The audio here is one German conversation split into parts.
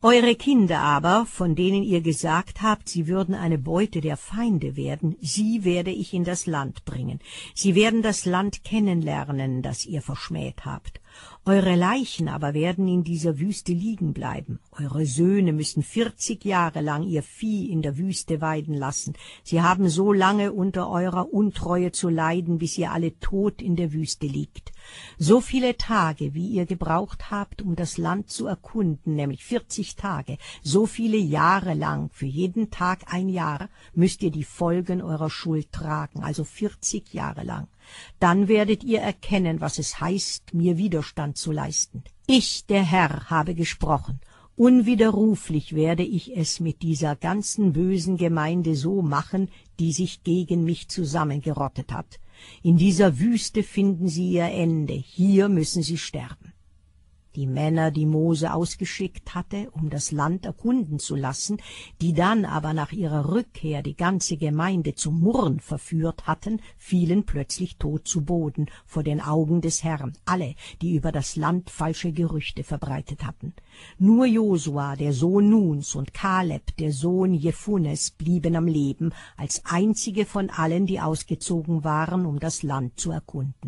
Eure Kinder aber, von denen ihr gesagt habt, sie würden eine Beute der Feinde werden, sie werde ich in das Land bringen. Sie werden das Land kennenlernen, das ihr verschmäht habt. Eure Leichen aber werden in dieser Wüste liegen bleiben. Eure Söhne müssen 40 Jahre lang ihr Vieh in der Wüste weiden lassen. Sie haben so lange unter eurer Untreue zu leiden, bis ihr alle tot in der Wüste liegt. So viele Tage, wie ihr gebraucht habt, um das Land zu erkunden, nämlich 40 Tage, so viele Jahre lang, für jeden Tag ein Jahr, müsst ihr die Folgen eurer Schuld tragen, also 40 Jahre lang. Dann werdet ihr erkennen, was es heißt, mir Widerstand zu leisten. Ich, der Herr, habe gesprochen. Unwiderruflich werde ich es mit dieser ganzen bösen Gemeinde so machen, die sich gegen mich zusammengerottet hat. In dieser Wüste finden sie ihr Ende, hier müssen sie sterben. Die Männer, die Mose ausgeschickt hatte, um das Land erkunden zu lassen, die dann aber nach ihrer Rückkehr die ganze Gemeinde zum Murren verführt hatten, fielen plötzlich tot zu Boden vor den Augen des Herrn, alle, die über das Land falsche Gerüchte verbreitet hatten. Nur Josua, der Sohn Nuns, und Kaleb, der Sohn Jephunes, blieben am Leben, als einzige von allen, die ausgezogen waren, um das Land zu erkunden.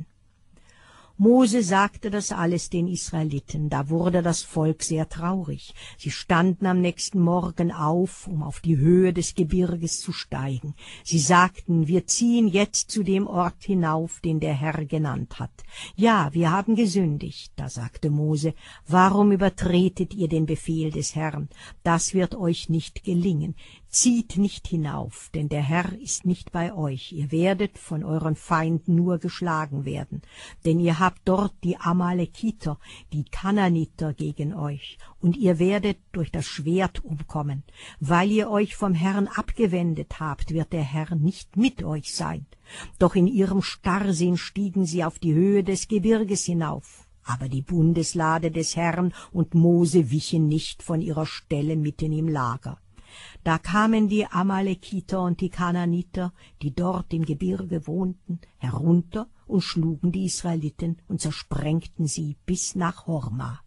Mose sagte das alles den Israeliten, da wurde das Volk sehr traurig. Sie standen am nächsten Morgen auf, um auf die Höhe des Gebirges zu steigen. Sie sagten, wir ziehen jetzt zu dem Ort hinauf, den der Herr genannt hat. Ja, wir haben gesündigt. Da sagte Mose, warum übertretet ihr den Befehl des Herrn? Das wird euch nicht gelingen. Zieht nicht hinauf, denn der Herr ist nicht bei euch. Ihr werdet von euren Feinden nur geschlagen werden. Denn ihr habt dort die Amalekiter, die Kananiter gegen euch, und ihr werdet durch das Schwert umkommen. Weil ihr euch vom Herrn abgewendet habt, wird der Herr nicht mit euch sein. Doch in ihrem Starrsinn stiegen sie auf die Höhe des Gebirges hinauf. Aber die Bundeslade des Herrn und Mose wichen nicht von ihrer Stelle mitten im Lager. Da kamen die Amalekiter und die Kananiter, die dort im Gebirge wohnten, herunter und schlugen die Israeliten und zersprengten sie bis nach Horma.